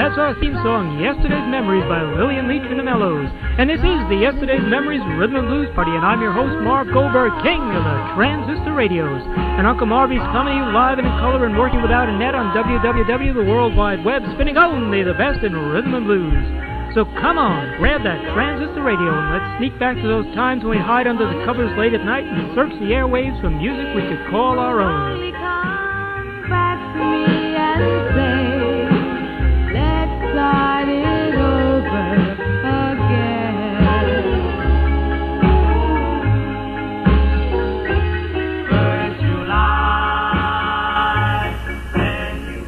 That's our theme song, Yesterday's Memories by Lillian Leach and the Mellows. And this is the Yesterday's Memories Rhythm and Blues Party, and I'm your host, Marv Goldberg, king of the transistor radios. And Uncle Marvy's coming to you live and in color and working without a net on WWW, the World Wide Web, spinning only the best in rhythm and blues. So come on, grab that transistor radio and let's sneak back to those times when we hide under the covers late at night and search the airwaves for music we could call our own. Come back to me and say, let's start it over again. First you lie, then you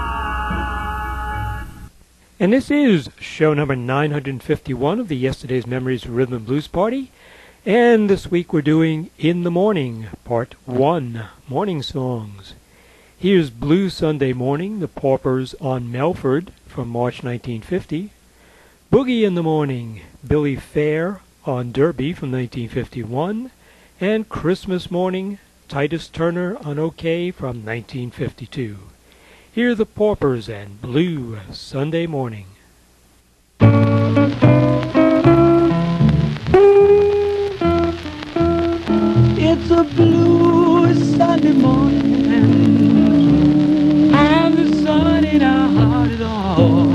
cry. And this is show number 951 of the Yesterday's Memories Rhythm and Blues Party. And this week we're doing In the Morning, Part 1, Morning Songs. Here's Blue Sunday Morning, The Paupers on Melford from March 1950. Boogie in the Morning, Billy Fair on Derby from 1951. And Christmas Morning, Titus Turner on OK from 1952. Here are the Paupers and Blue Sunday Morning. It's a blue Sunday morning and the sun in our heart at all.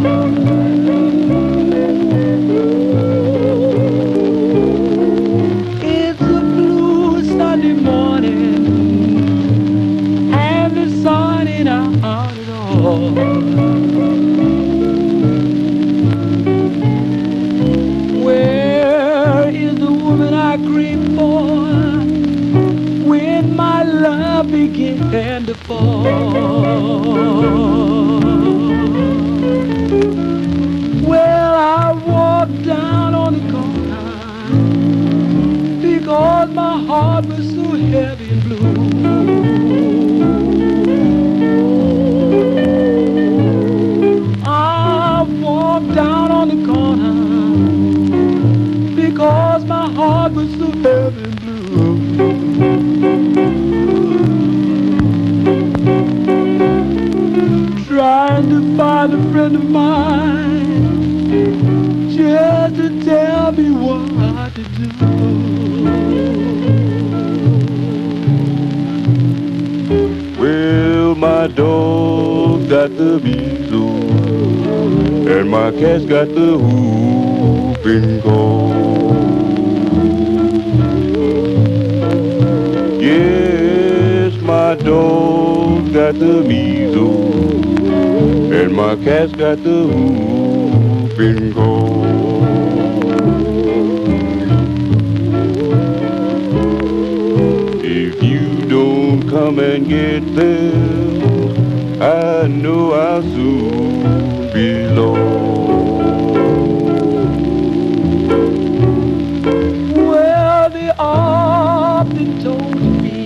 It's a blue Sunday morning and the sun in our heart at all. Where is the woman I grieve for when my love began to fall? Well, I walked down on the corner because my heart was so heavy and blue. I walked down on the corner because my heart was so heavy and blue. Trying to find a friend of mine just to tell me what to do. Well, my dog got the measles and my cat's got the whooping cold. Yes, my dog got the measles and my cat's got the whooping cold. If you don't come and get them, I know I'll soon be low. Well, they often told me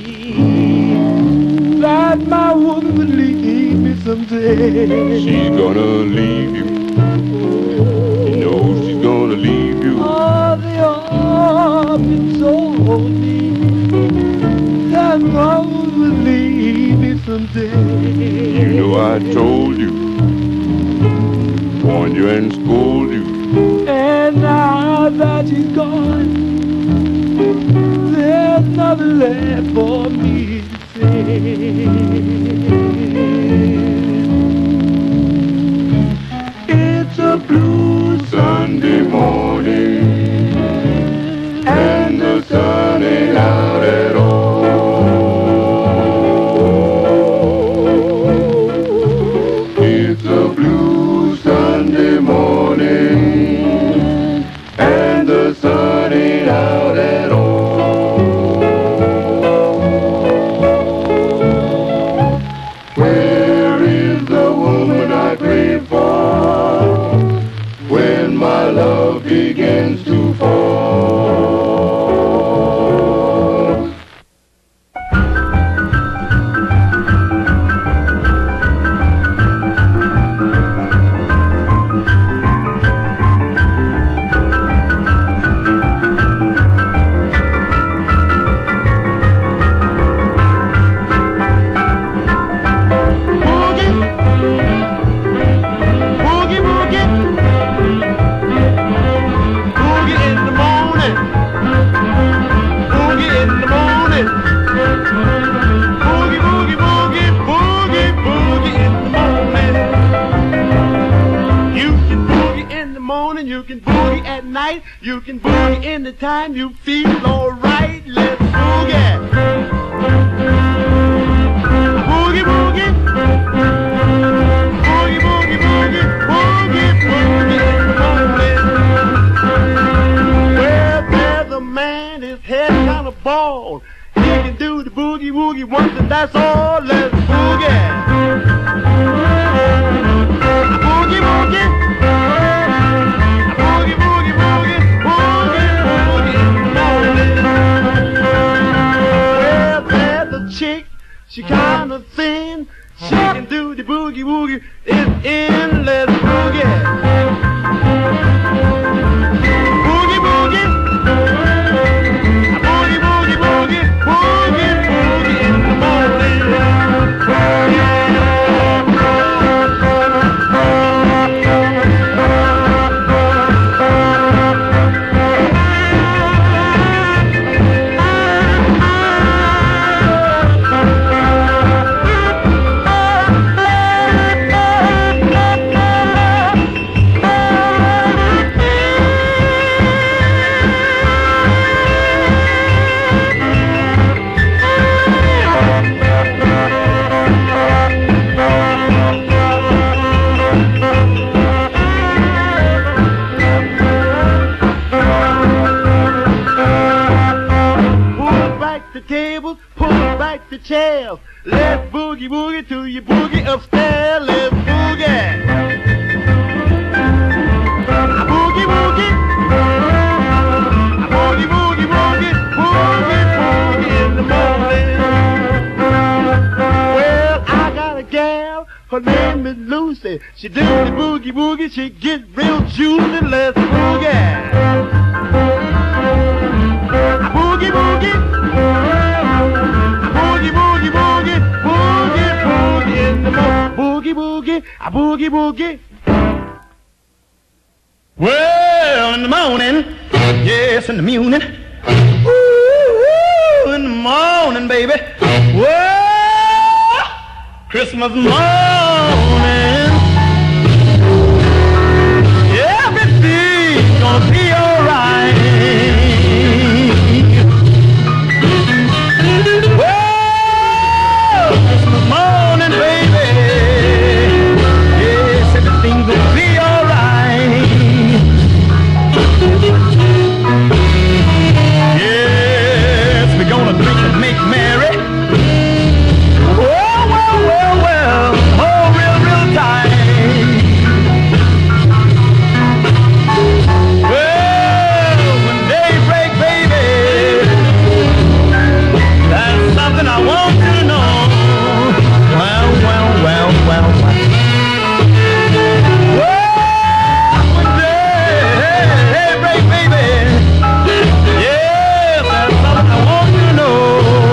that my woman would leave me someday. She's gonna leave you. You know she's gonna leave you. Oh, they often told me that my woman would leave me someday. You know I told you, warned you and scolded you. And now that she's gone, there's nothing left for me to say. It's a blue Sunday morning, and the sun ain't out at all. It's a blue Sunday morning, and the sun ain't out at all. Where is the woman I prayed for when my love begins to fall? alright. You can boogie anytime you feel alright. Let's boogie. Boogie, boogie. Boogie, boogie, boogie. Boogie, boogie. Well, there's a man, his head kind of bald. He can do the boogie woogie once and that's all. Let's boogie. Boogie woogie. Boogie boogie boogie. Boogie boogie. Well, there's a chick. She kind of thin. She can do the boogie woogie. It's in. Let's boogie. Boogie boogie. Boogie boogie boogie. Boogie boogie in the morning. The chairs. Let's boogie woogie to you boogie upstairs. Let's boogie. Boogie woogie. Boogie woogie woogie. Boogie boogie in the morning. Well, I got a gal. Her name is Lucy. She do the boogie woogie. She get real juicy. Let's boogie. Boogie woogie. Boogie, boogie, boogie, boogie, boogie in the morning. Boogie, boogie, a boogie, boogie. Well, in the morning, yes, in the morning. Ooh, in the morning, baby. Whoa, Christmas morning. Everything's gonna be alright. Morning, baby. Yes, everything's gonna be alright. Yes, we're gonna drink and make merry. Well, well, well, well, oh, real, real tight. Well, when daybreak, baby, that's something I want you to know. Well, well, well, well, well. Well, one day, hey, break, baby. Yeah, that's something I want you to know.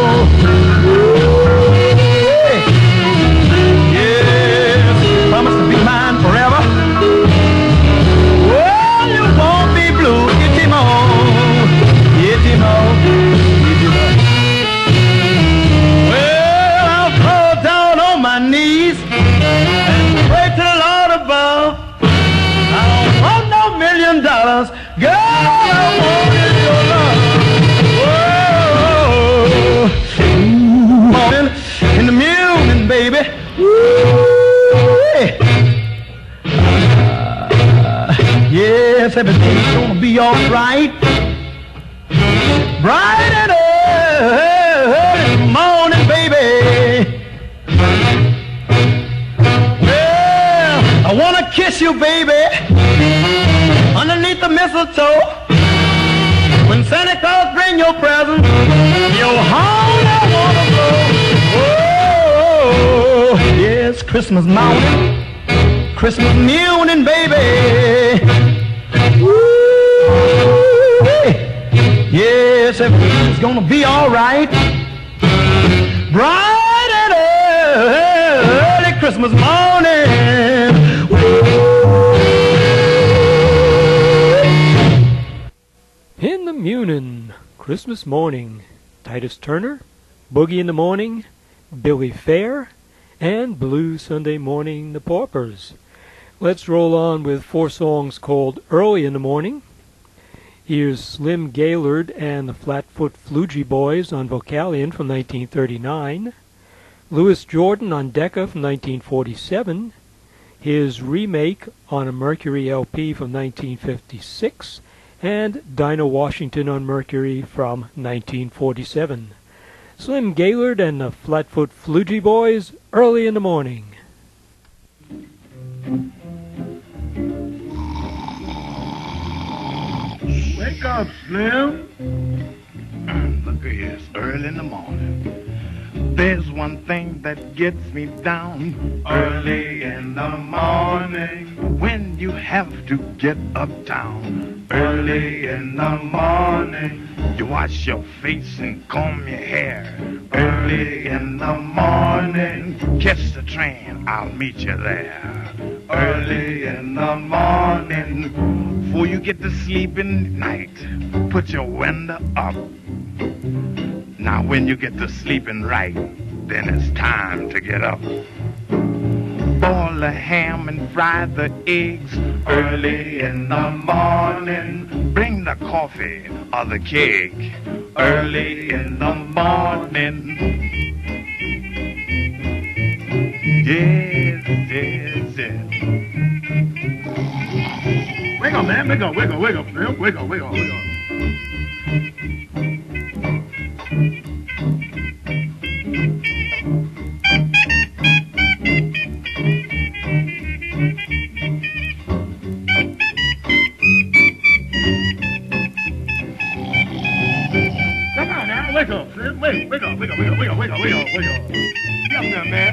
Yes, promise to be mine forever. Well, you won't be blue, get him on, get him on, get him on. My knees and pray to the Lord above. I don't want no $1 million, girl. I want is your love. Whoa, morning in the morning, baby. Yes, everything's gonna be all right. Bright and early morning, baby. I wanna kiss you, baby, underneath the mistletoe. When Santa Claus bring your present, your horn I wanna blow. Oh, yes, Christmas morning, Christmas morning, baby. Woo, yes, everything's gonna be all right. Bright and early Christmas morning. In the Munin, Christmas Morning, Titus Turner, Boogie in the Morning, Billy Fair, and Blue Sunday Morning, the Paupers. Let's roll on with 4 songs called Early in the Morning. Here's Slim Gaylord and the Flatfoot Flugie Boys on Vocalion from 1939. Louis Jordan on Decca from 1947. His remake on a Mercury LP from 1956. And Dinah Washington on Mercury from 1947. Slim Gaylord and the Flatfoot Flugie Boys, Early in the Morning. Wake up, Slim. Look here, it's early in the morning. There's one thing that gets me down early in the morning. When you have to get uptown early in the morning. You wash your face and comb your hair early in the morning. Catch the train, I'll meet you there early in the morning. Before you get to sleep in night, put your window up. Now when you get to sleeping right, then it's time to get up. Boil the ham and fry the eggs early in the morning. Bring the coffee or the cake early in the morning. Yes, yes, yes. Wake up, man. Wake up, wake up, wake up, man. Wake up, wake up, wake up. Come on now, wake up, Slim. Wake up, wake up, wake up, wake up, wake up, wake up, wake up. Get up there, man.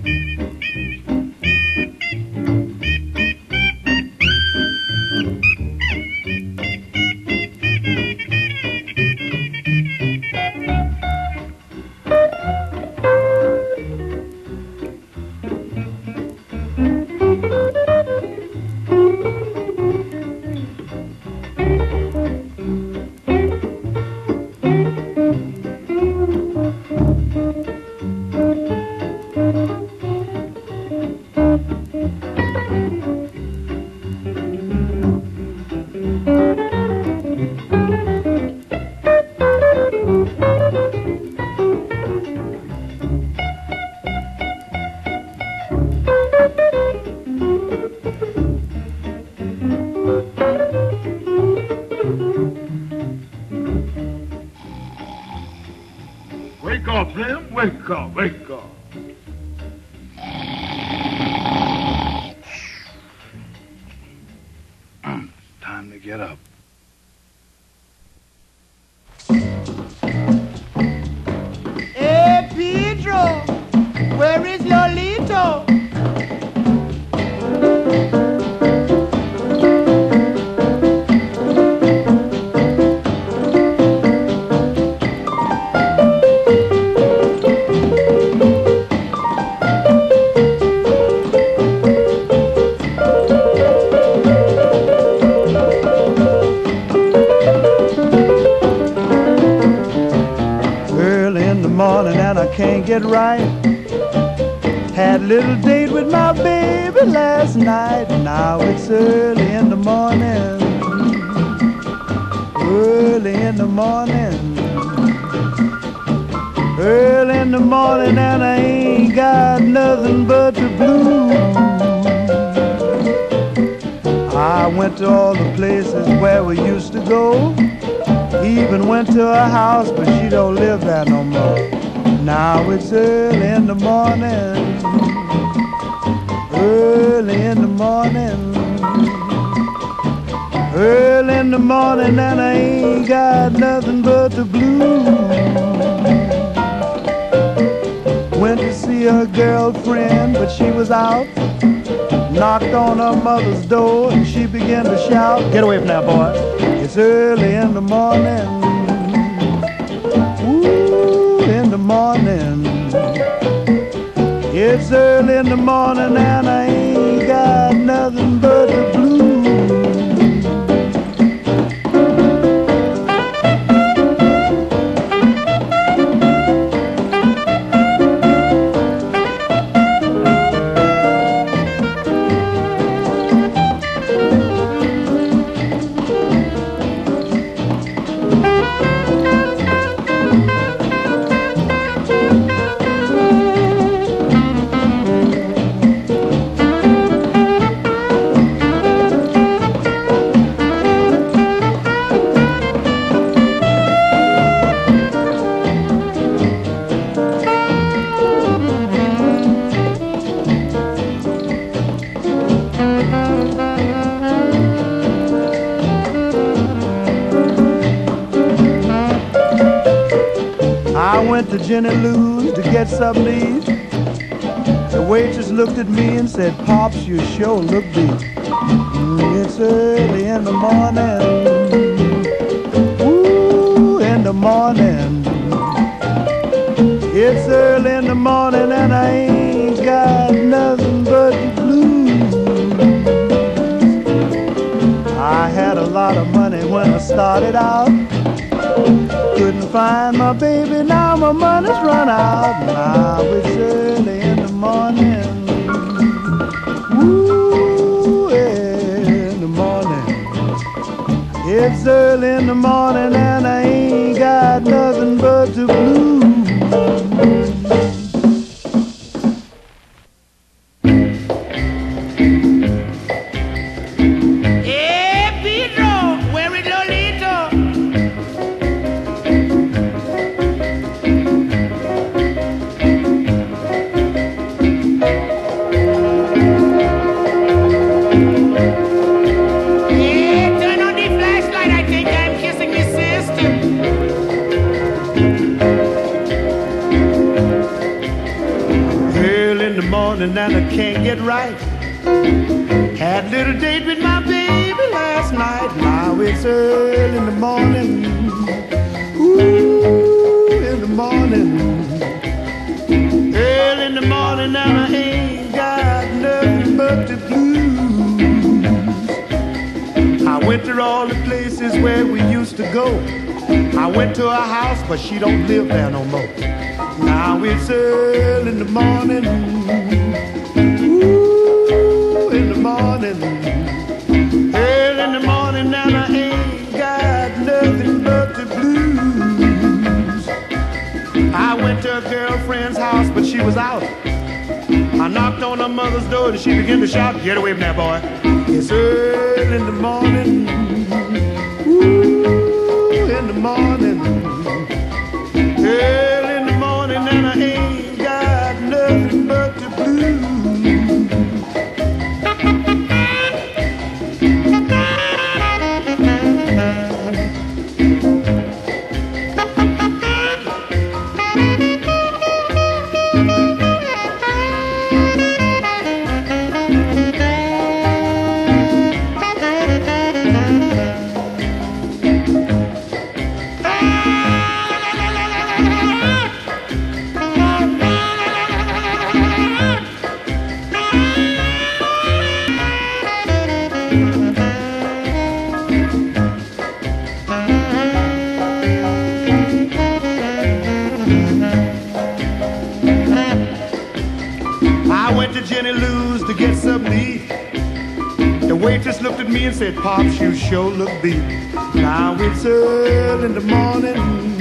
Wake up, Slim. Wake up, wake up. Time to get up. Hey, Pedro, where is Lolito? Can't get right. Had a little date with my baby last night. Now it's early in the morning. Early in the morning. Early in the morning, and I ain't got nothing but the blues. I went to all the places where we used to go. Even went to her house, but she don't live there no more. Now it's early in the morning, early in the morning, early in the morning, and I ain't got nothing but the blues. Went to see her girlfriend, but she was out. Knocked on her mother's door, and she began to shout, "Get away from that boy. It's early in the morning. In the morning, it's early in the morning, and I ain't got nothing but the blues." went to Jenny Lou's to get something to eat. The waitress looked at me and said, Pops, you sure look beat. It's early in the morning. Ooh, in the morning. It's early in the morning and I ain't got nothing but the blues. I had a lot of money when I started out. Couldn't find my baby, now my money's run out. Now it's early in the morning. Ooh, in the morning. It's early in the morning and I ain't got nothing but the blues. And I can't get right. Had a little date with my baby last night. Now it's early in the morning. Ooh, in the morning. Early in the morning and I ain't got nothing but the blues. I went to all the places where we used to go. I went to her house, but she don't live there no more. Now it's early in the morning. Ooh, in the morning. Early in the morning and I ain't got nothing but the blues. I went to a girlfriend's house, but she was out. I knocked on her mother's door and she began to shout, "Get away from there, boy. It's early in the morning. Ooh, in the morning. Early in the morning and I ain't got nothing but the blues." Waitress looked at me and said, "Pops, you sure look beat." Now it's early in the morning.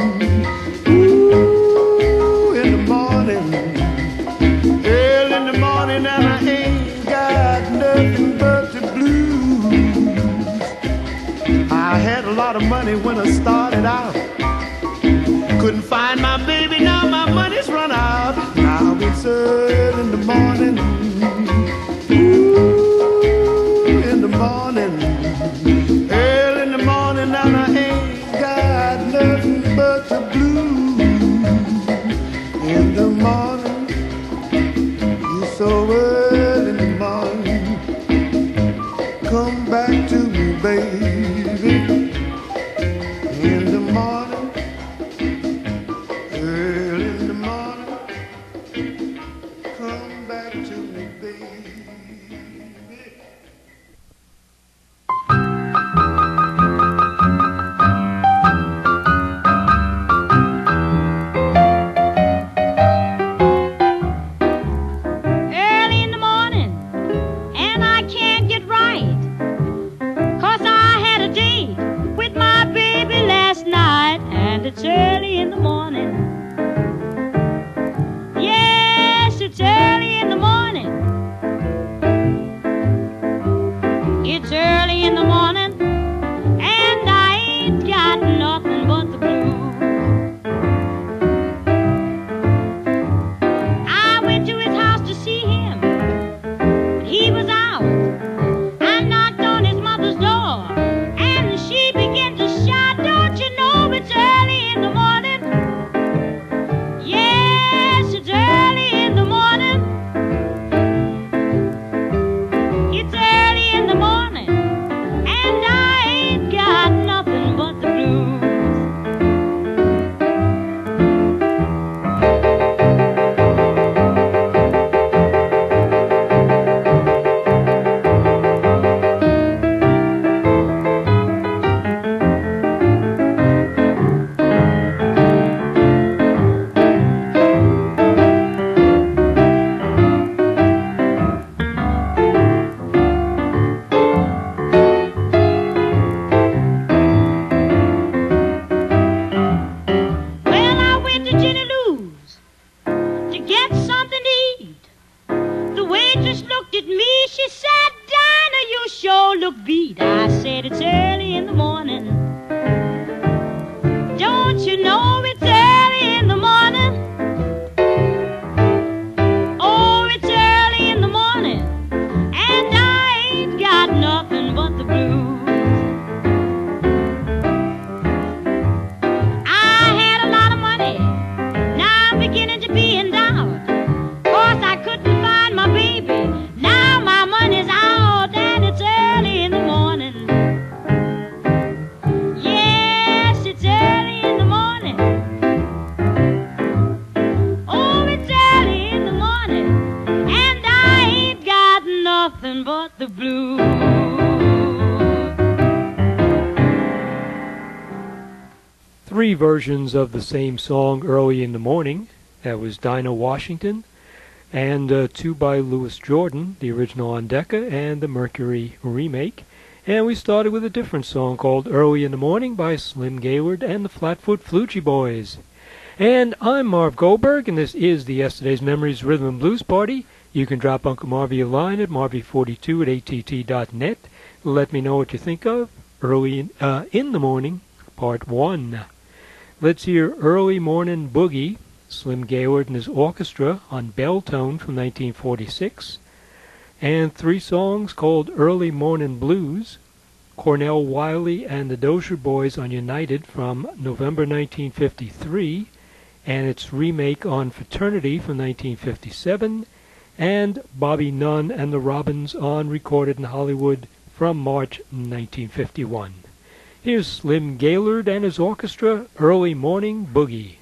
Ooh, in the morning. Early in the morning and I ain't got nothing but the blues. I had a lot of money when I started out. Couldn't find my baby, now my money's run out. Now it's early in the morning. Morning, early in the morning, and I ain't got nothing but the blues. In the morning, it's so early in the morning. Come back to me, baby. In the morning, early in the morning. Come back to me, baby. It's early in the morning. Yes, it's early in the morning. It's early in the morning, and I ain't got nothing but the blues. I went to his house to see him, but he was out. I knocked on his mother's door, and she began to shout, "Don't you know it's early in the morning?" Don't you know it's early in the morning? Oh, it's early in the morning, and I ain't got nothing but the blues. I had a lot of money, now I'm beginning to be in doubt. 'Cause I couldn't find my baby, now my money's out, and it's early in the morning. Yes, it's early in the morning. Oh, it's early in the morning, and I ain't got nothing but the blues. Three versions of the same song, Early in the Morning. That was Dinah Washington, and two by Louis Jordan, the original on Decca and the Mercury remake. And we started with a different song called Early in the Morning by Slim Gaillard and the Flatfoot Fluchie Boys. And I'm Marv Goldberg, and this is the Yesterday's Memories Rhythm and Blues Party. You can drop Uncle Marvy a line at marvy42@att.net. Let me know what you think of Early in the Morning, Part 1. Let's hear Early Morning Boogie, Slim Gaillard and his orchestra on Belltone from 1946. And three songs called Early Morning Blues, Cornell Wiley and the Dozier Boys on United from November 1953, and its remake on Fraternity from 1957, and Bobby Nunn and the Robins on Recorded in Hollywood from March 1951. Here's Slim Gaillard and his orchestra, Early Morning Boogie.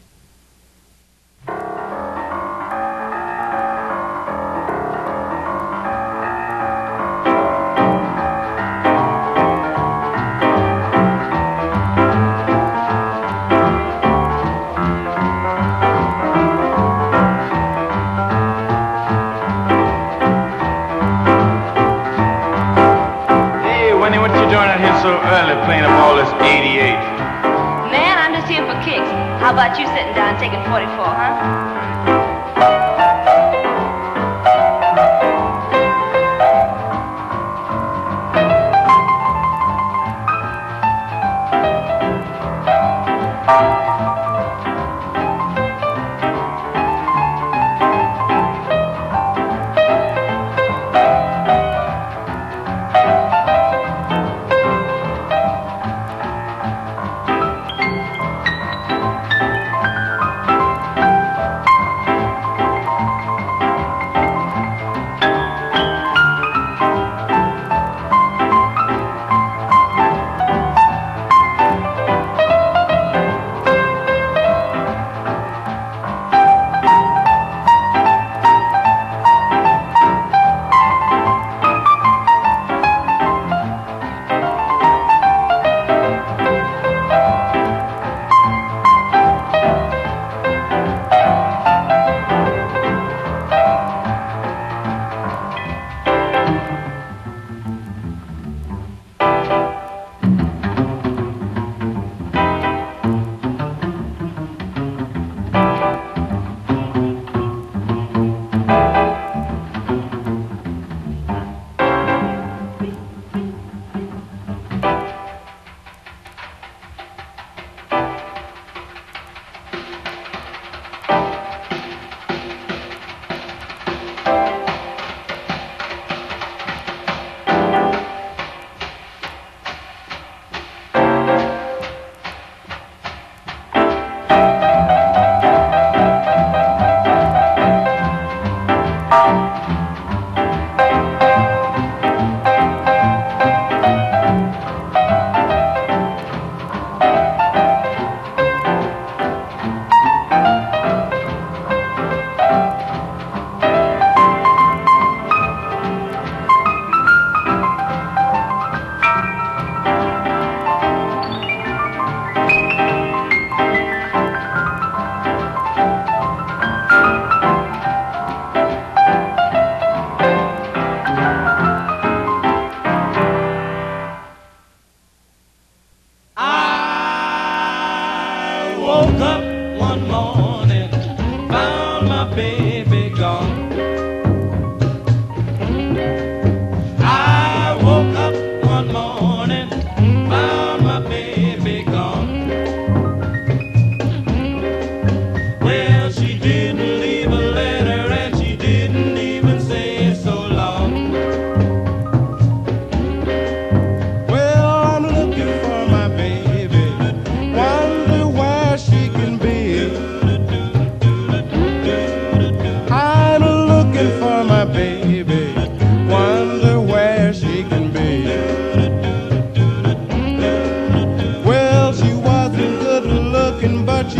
Playing up all this 88. Man, I'm just here for kicks. How about you sitting down taking 44, huh?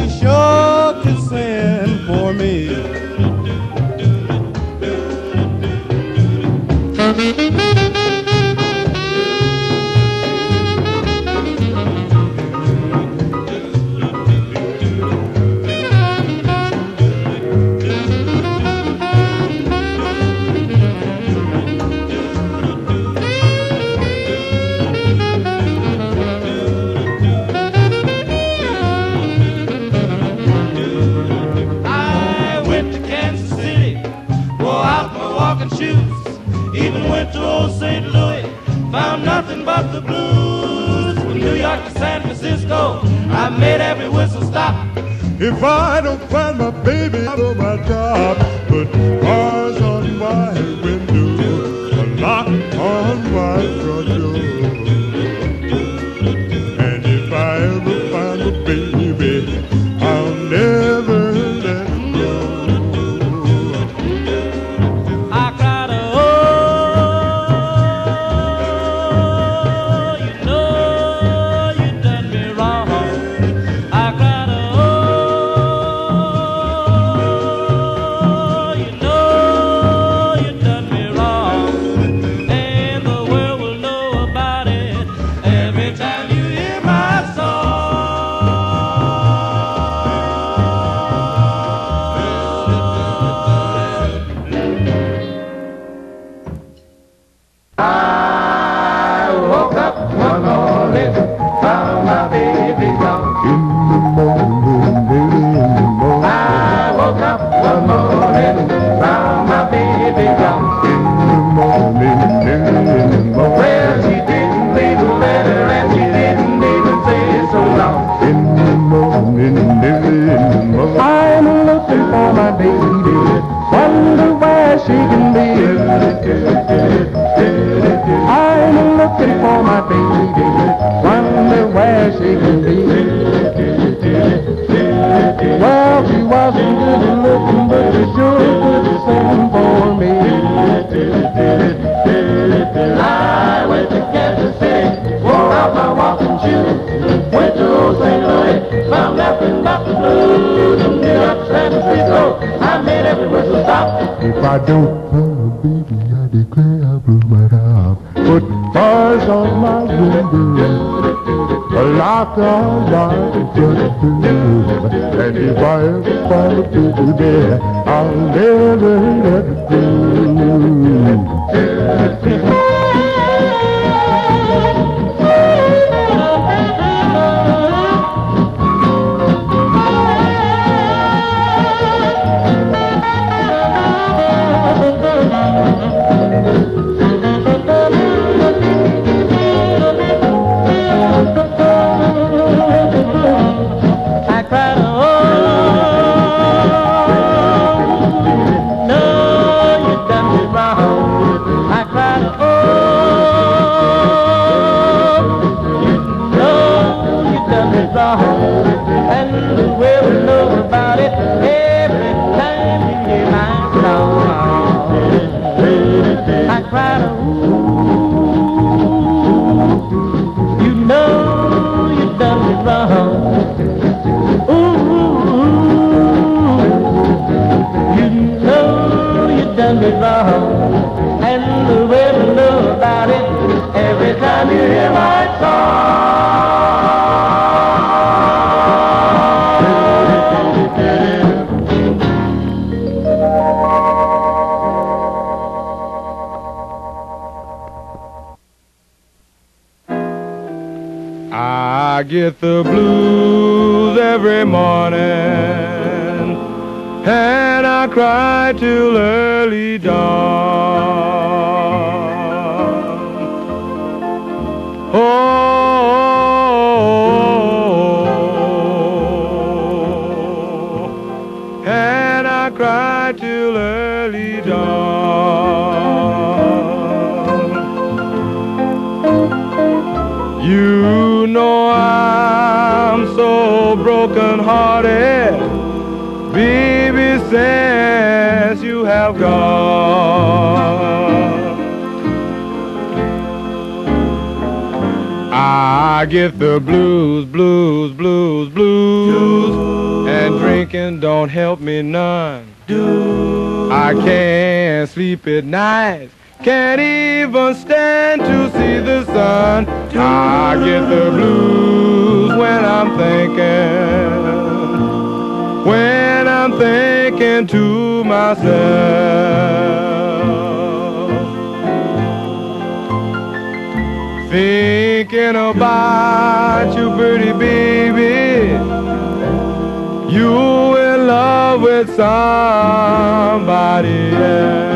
sure to send for me. I went to Kansas City, wore out my walking shoes. Even went to old St. Louis, found nothing but the blues. From New York to San Francisco, I made every whistle stop. If I don't find my baby out of my job, put bars on my window, a lock on my front door. And if I ever find a baby, I'll never let go. I cried, oh, you know you done me wrong. I cried, oh, you know you done me wrong. And the world will know about it every time you hear my song. I woke up one morning, found my baby gone. In the morning, early in the morning. I woke up one morning, found my baby gone. In the morning, early in the morning. Well, she didn't leave a letter and she didn't even say so long. In the morning, early in the morning. I'm looking for my baby, wonder where she can be. I'm looking for my baby, wonder where she can be. Well, she wasn't good looking, but she sure could sing for me. I went to Kansas City, wore out my walking shoes, went to old St. Louis, found nothing but the blues. From New York to San Francisco, I made every whistle stop. If I don't find a baby, I declare I blew my top. Put bars on my window, a lock on my front door. And if I ever find a baby, I'll never let it go. I cried, oh, no, you done me wrong. I cried, oh, you know you done me wrong. And the world will know about it every time you hear my song. I cried, oh, you know you done me wrong. Done me wrong, and the world will know about it every time you hear my song. I get the blues every morning, and I cry till early dawn. Oh, and I cry till early dawn. You know I'm so broken-hearted, baby, since you have gone. I get the blues, blues, blues, blues thinking don't help me none. I can't sleep at night, can't even stand to see the sun. I get the blues when I'm thinking to myself. Thinking about you, pretty baby, you in love with somebody else.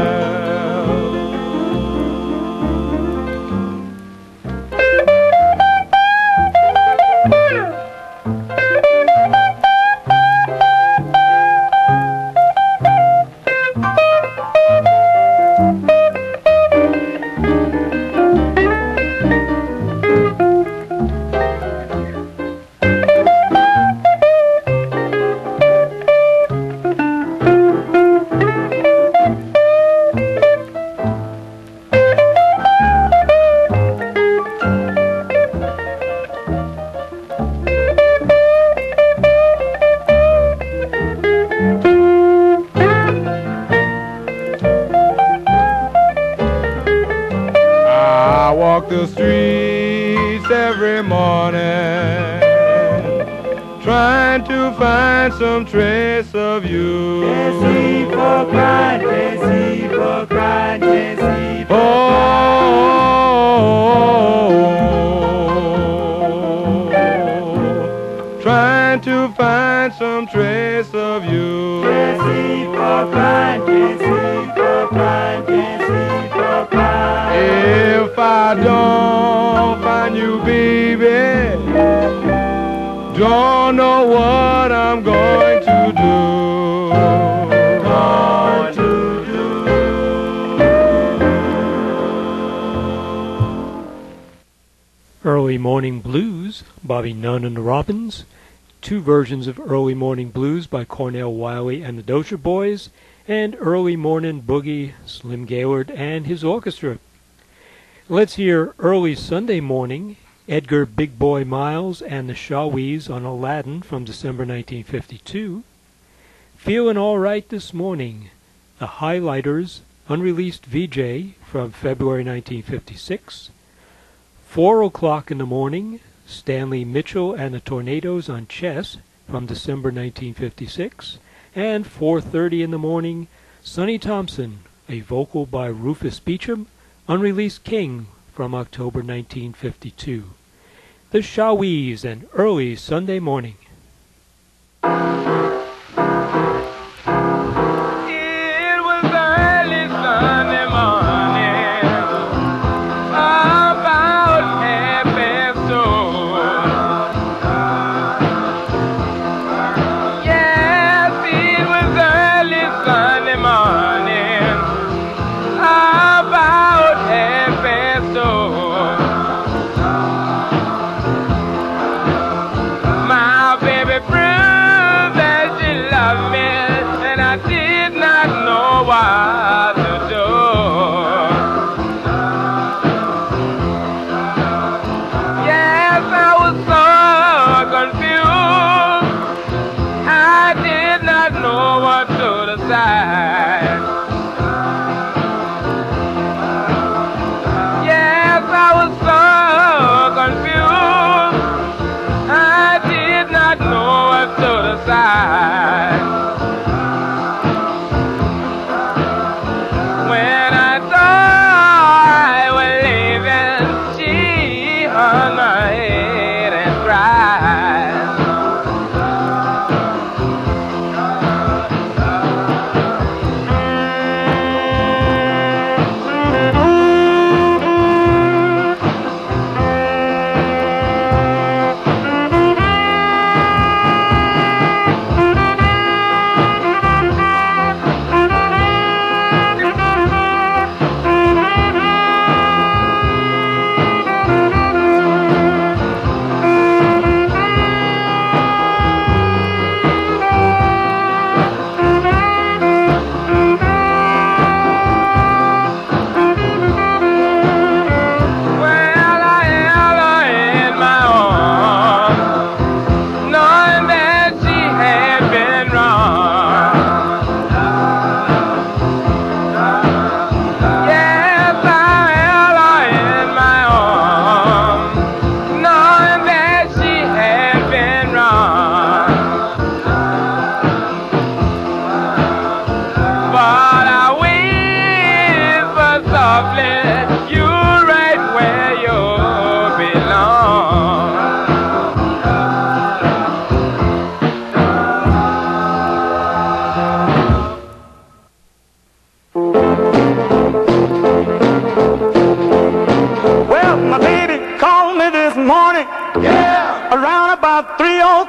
Walk the streets every morning, trying to find some trace of you. Can't sleep for crying, can't sleep for crying, can't sleep for crying. Trying to find some trace of you. Can't sleep for crying, can't sleep for crying, can't sleep for crying. If I don't find you, baby, don't know what I'm going to do. Early Morning Blues, Bobby Nunn and the Robins. Two versions of Early Morning Blues by Cornell Wiley and the Dozier Boys, and Early Morning Boogie, Slim Gaylord and his orchestra. Let's hear Early Sunday Morning, Edgar Big Boy Miles and the Shawees on Aladdin from December 1952. Feelin' All Right This Morning, The Highlighters, Unreleased VJ from February 1956. 4 o'clock in the morning, Stanley Mitchell and the Tornadoes on Chess from December 1956. And 4:30 in the morning, Sonny Thompson, a vocal by Rufus Beecham, Unreleased King from October 1952. The Shawees and Early Sunday Morning. It was early Sunday morning, about 2:30. Yes, it was early Sunday morning, about 2:30. My baby proved that she loved me, and I did not know what to do. Yes, I was so confused, I did not know what to decide. Yes, I was so confused, I did not know what to decide. When I thought I was leaving, she hung her head and cried.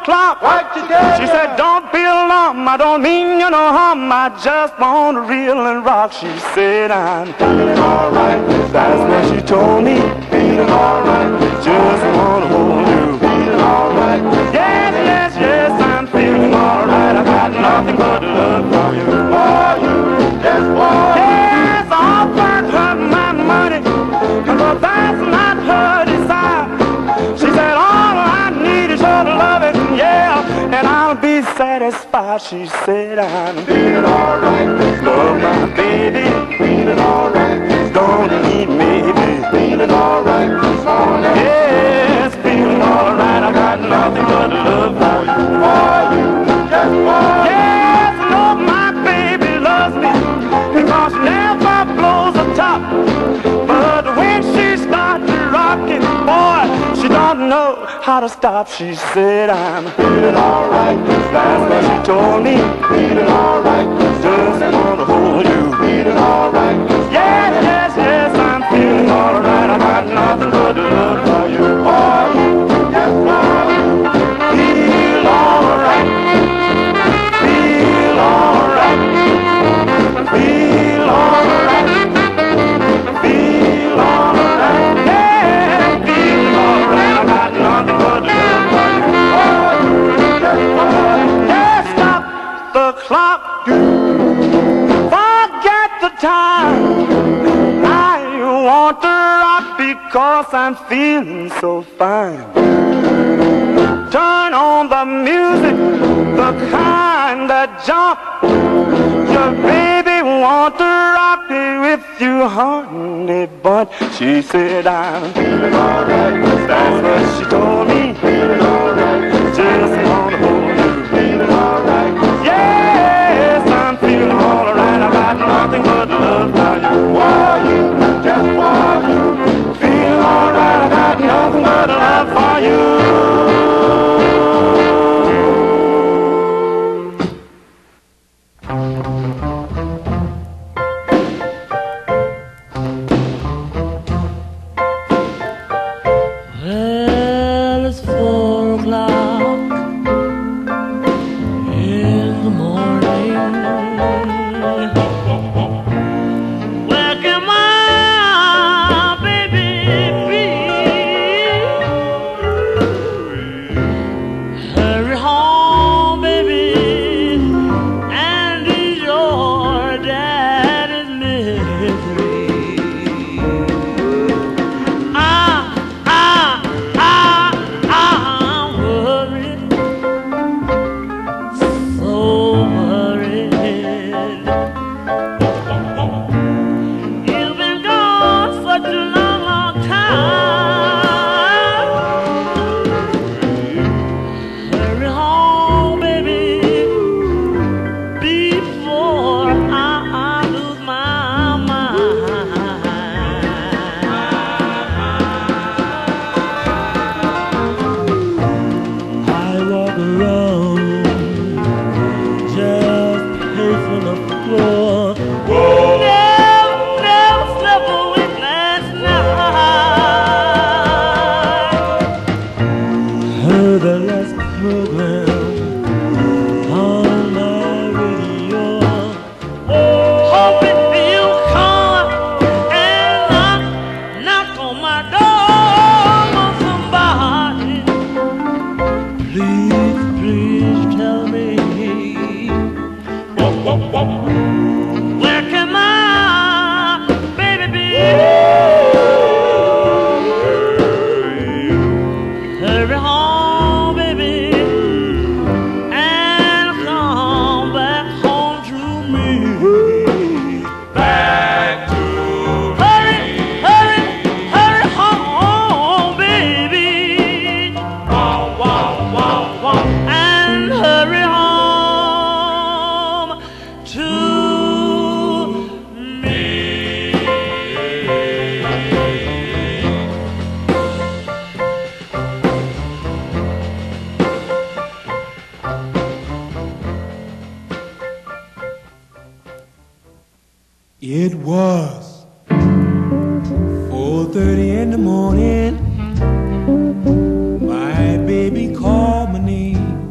o'clock. What you tell She ya? said, don't be alarmed, I don't mean you no harm, I just want to reel and rock. She said, I'm feeling alright. That's what she told me. Feeling alright. Just want to hold you. Feeling alright. Yes, yes, yes, I'm feeling alright. I got nothing but love for you. For you, yes, for you. Yes, I offered her my money, but that's not her desire. She said, all I need is your loving, yeah, and I'll be satisfied. She said, I'm feeling alright. Love my baby. Feeling alright. Don't need maybe. Feeling alright. Yes, feeling alright. I got nothing but love for you. For you, just for you. Yes, love my baby loves me because she never blows the top. But when she starts rocking, boy, she don't know how to stop. She said, I'm feeling alright. That's what she told me. Feeling alright. Just wanna hold you. Feeling alright. Yes, yes, yes, I'm feeling alright. I got nothing but love for you. For you, yes, for you. Feel alright. Feel alright. Feel alright. Feel alright. Yeah, feel alright. I got nothing but love for you. For you, yes, for you. Yeah, stop the clock. Forget the time. I want to rock because I'm feeling so fine. Turn on the music, the kind that jump. Your baby want to rock me with you, honey, but she said I'm feeling alright. That's what she told me. Feeling alright. Just wanna hold you. Feeling alright. Yes, I'm feeling alright. I got nothing but love for you. For you, just for you. Feeling alright. I got nothing but love for you. Well, it's 4 o'clock in the morning. Where can my baby be? Hurry home, baby, and ease your daddy's misery. I'm worried, so worried. You've been gone such a long, long time. Hurry home, baby, before I lose my mind. I walk around just pacing the floor. Never slept a wink last night. Heard the last program on my radio. Hoping you'll come and knock on my door, somebody. Please, please tell me, where can my baby be? Hurry home, baby, and come back home to me. Back to hurry home, baby. Wow, wow, wow, wow. And hurry home to me. It was 4:30 in the morning. My baby called my name.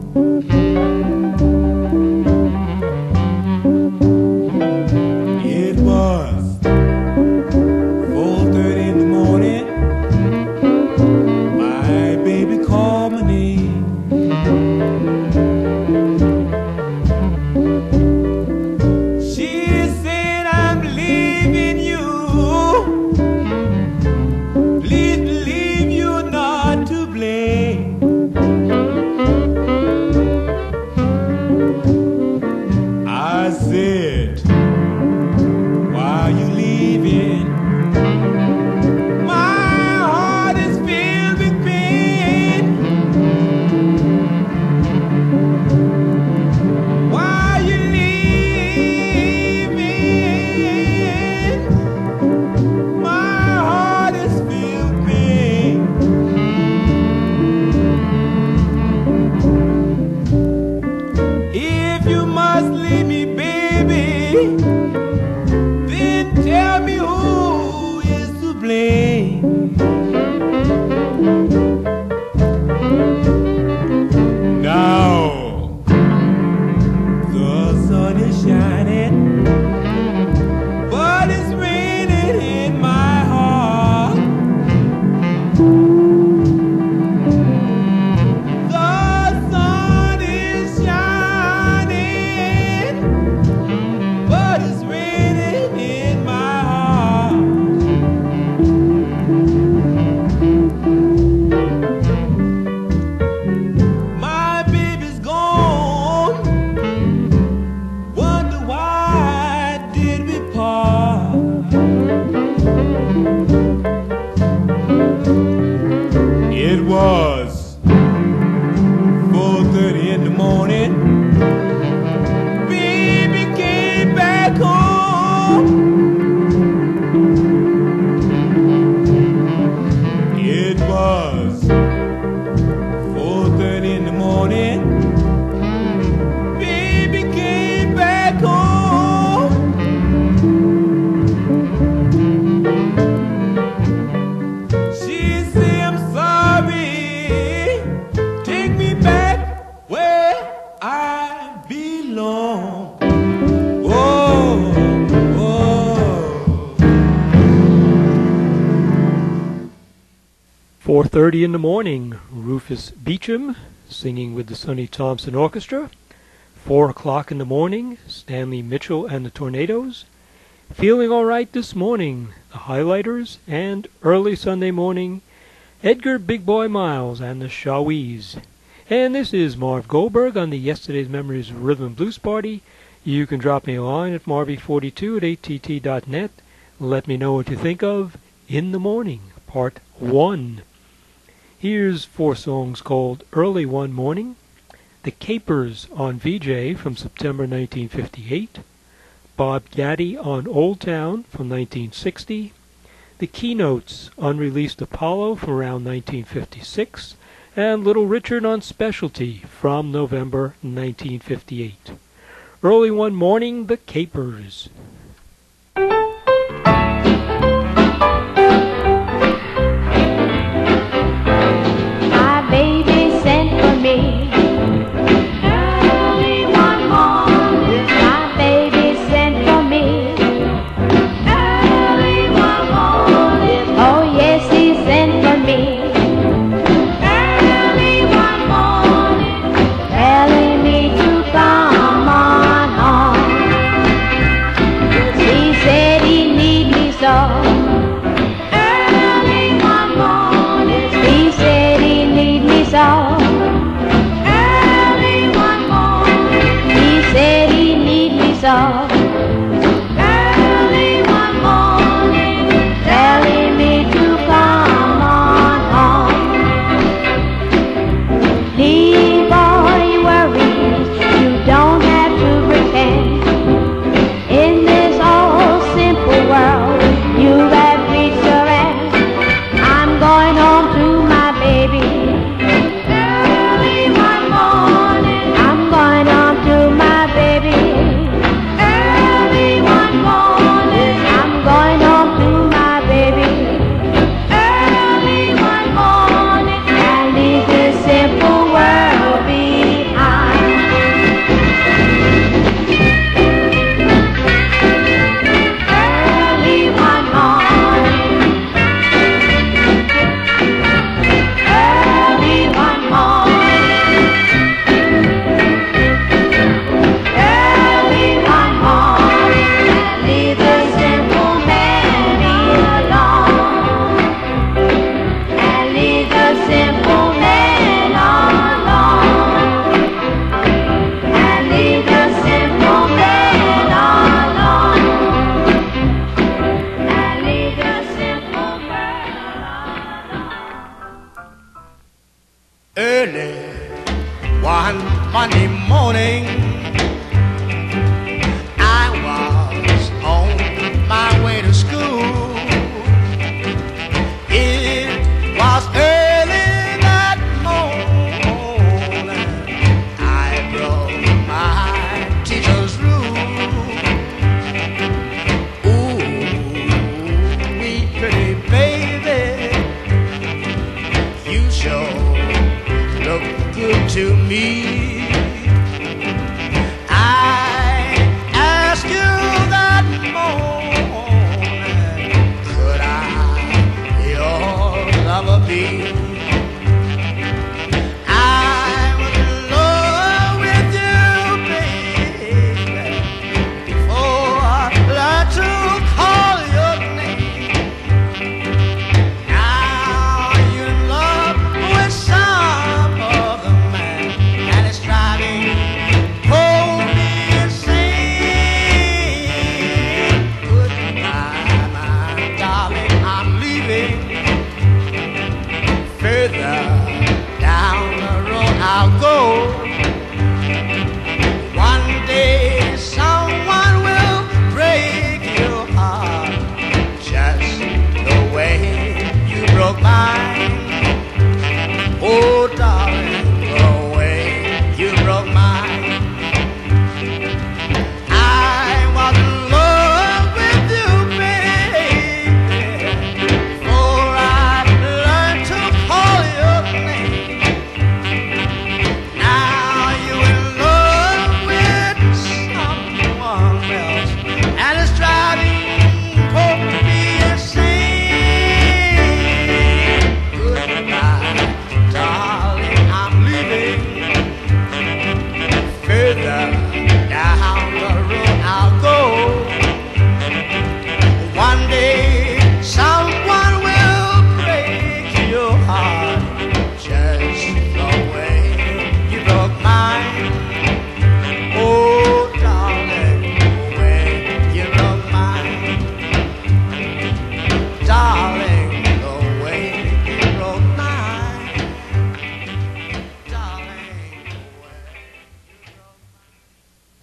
then tell me who is to blame. Now the sun is shining, but it's raining in my heart. The sun is shining, but it's raining in my heart. My baby's gone. Wonder why did we part? It was 4:30 in the morning. Baby came back home. It was 4:30 in the morning. Baby came back home. She said, I'm sorry. Take me back where I belong. Oh, oh. 4:30 in the morning, Rufus Beecham singing with the Sonny Thompson Orchestra. 4 o'clock in the morning, Stanley Mitchell and the Tornadoes. Feeling All Right This Morning, the Highlighters. And early Sunday morning, Edgar Big Boy Miles and the Shawees. And this is Marv Goldberg on the Yesterday's Memories Rhythm and Blues Party. You can drop me a line at marvy42@att.net. Let me know what you think of In the Morning, Part 1. Here's 4 songs called Early One Morning, The Capers on VJ from September 1958, Bob Gaddy on Old Town from 1960, The Keynotes unreleased Apollo from around 1956, and Little Richard on Specialty from November 1958. Early One Morning, The Capers. My baby sent for me early one morning. My baby sent for me early one morning. Oh yes, he sent for me early one morning, telling me to come on home. He said he need me so. Early one morning, he said he need me so. Early one morning, he said he need me so. Early one morning, telling me to come on home. Leave all your worries, you don't have to pretend. In this old simple world, you have reached your end. I'm going home to my baby. Early one morning, I'm going home to my baby. Early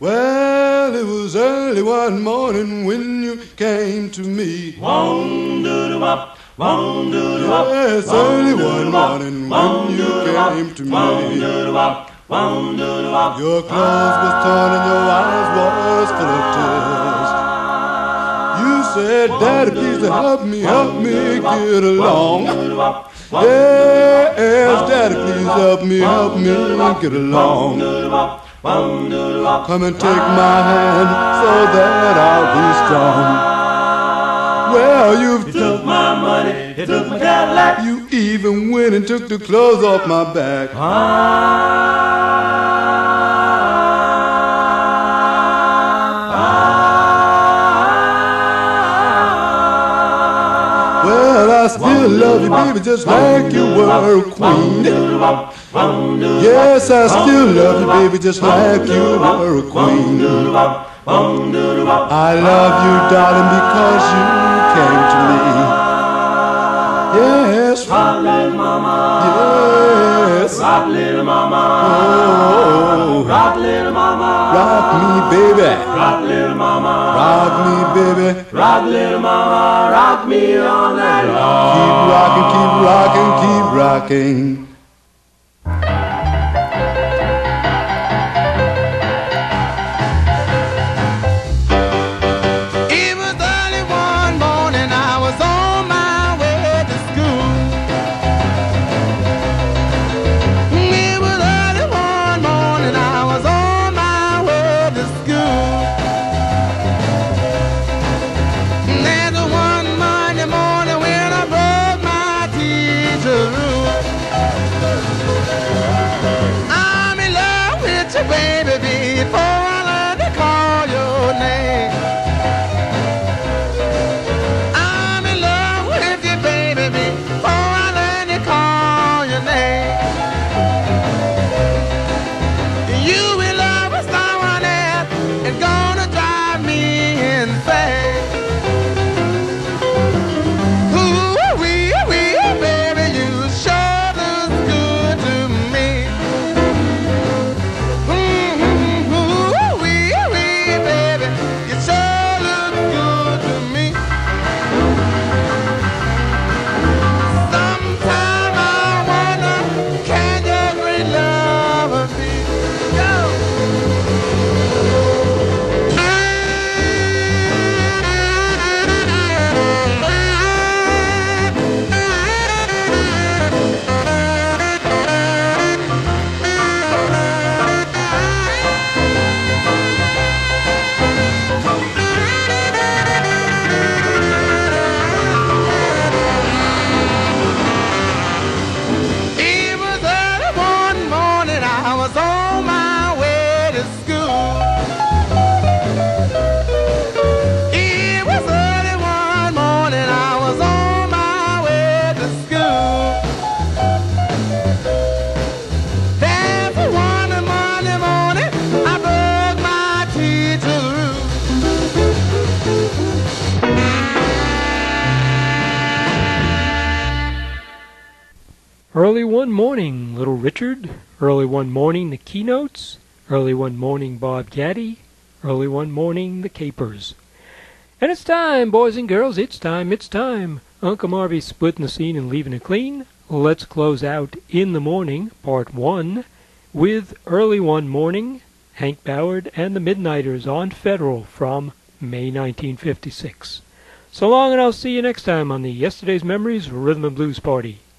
Well, it was early one morning when you came to me. Wong-doodle-wop, wong-doodle-wop. Yes, early one morning when you came to me. Wong-doodle-wop, wong-doodle-wop. Your clothes was torn and your eyes was full of tears. You said, Daddy, please help me get along. Yes, Daddy, please help me get along. Come and take my hand so that I'll be strong. Well, you took my money, you took my Cadillac. You even went and took the clothes off my back. Well, I still love you, baby, just like you were a queen. Yes, I still love you, baby, just like you were a queen. I love you, darling, because you came to me. Yes, rock little mama, yes, rock little mama, oh, rock little mama, rock me, baby, rock little mama, rock me, baby, rock little mama, rock me all night long. keep rocking, keep rocking, keep rocking. It was early one morning, I was on my way to school. It was early one morning, I was on my way to school. There's a one Monday morning when I broke my teacher's rule. I'm in love with you, baby, before I learn to call your name. I'm in love with you, baby, before I learn to call your name. You in love with someone else and gonna drive me insane. Ooh-wee, baby, you sure look good to me. Ooh-wee, baby, you sure look good to me. Sometime I wonder, can your great love be? Go! It was early one morning, I was on my way to school. It was early one morning, I was on my way to school. There's one Monday morning, I broke my teacher's rule. Early one morning, Little Richard. Early one morning, the Keynotes. Early one morning, Bob Gaddy. Early one morning, the Capers. And it's time, boys and girls, it's time. Uncle Marvy's splitting the scene and leaving it clean. Let's close out In the Morning, Part 1, with Early One Morning, Hank Ballard and the Midnighters on Federal from May 1956. So long, and I'll see you next time on the Yesterday's Memories Rhythm and Blues Party.